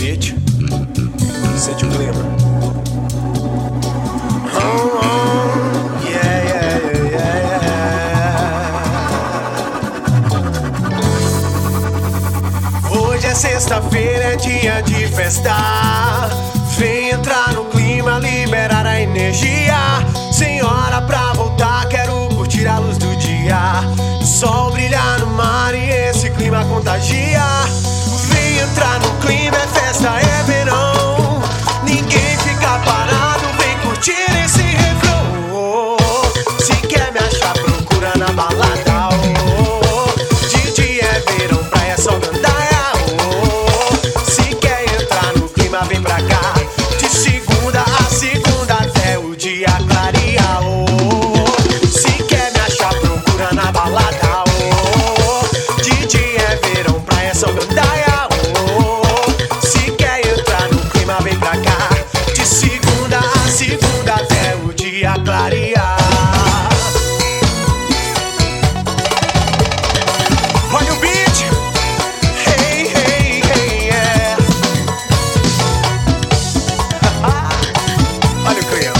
beat. Sente o clima. Yeah, yeah, yeah, yeah. Hoje é sexta-feira, é dia de festa. Vem entrar no clima, liberar a energia. Sem hora pra voltar, quero curtir a luz do dia. O sol brilhar no mar e esse clima contagia. Vem entrar no clima, é festa, é verão. Ninguém fica parado, vem curtir esse refrão. Se quer me achar, procura na balada. De dia é verão, praia, sol, gandaia. Se quer entrar no clima, vem pra cá. De segunda a segunda até o dia clarear. Se quer me achar, procura na balada. De dia é verão, praia, sol, gandaia. Se quer entrar no clima, vem pra cá. De segunda a segunda até o dia clarear. Olha o beat. Hey, hey, hey, yeah. Olha o clima.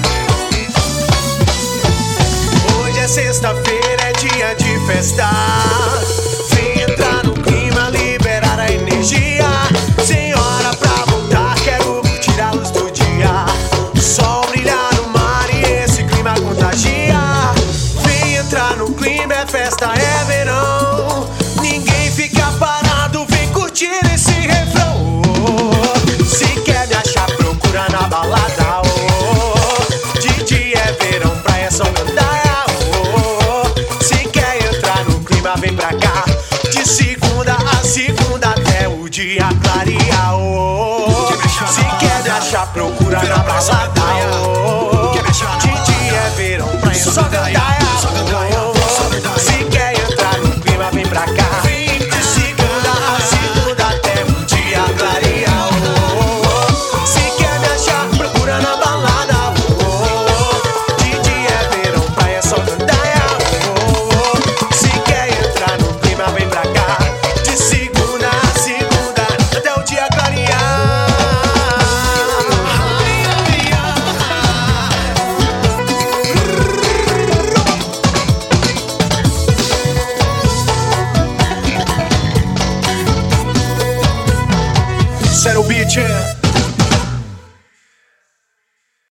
Hoje é sexta-feira, é dia de festa. Vem entrar no clima, liberar a energia. Sem hora pra voltar, quero curtir a luz do dia. O sol brilhar no mar e esse clima contagia. Vem entrar no clima, é festa, é verão. Ninguém fica parado, vem curtir esse refrão. Se quer me achar, procura na balada. De dia é verão, praia, sol, gandaia. Se quer entrar no clima, vem pra cá. De segunda a segunda até o dia clarear. Se quer me achar, procura na balada.